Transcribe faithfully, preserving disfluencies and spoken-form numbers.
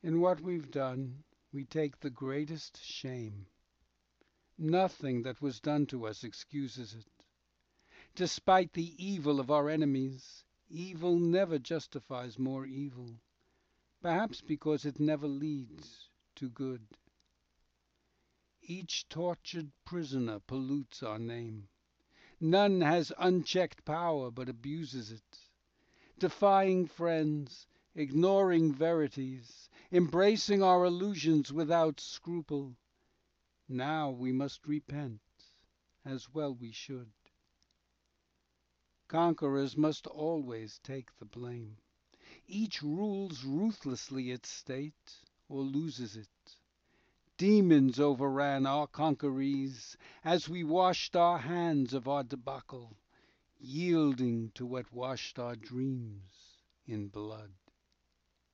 In what we've done we take the greatest shame. Nothing that was done to us excuses it. Despite the evil of our enemies, evil never justifies more evil, perhaps because it never leads to good. Each tortured prisoner pollutes our name. None has unchecked power but abuses it. Defying friends, ignoring verities, embracing our illusions without scruple. Now we must repent, as well we should. Conquerors must always take the blame. Each rules ruthlessly its state, or loses it. Demons overran our conquerees, as we washed our hands of our debacle, yielding to what washed our dreams in blood.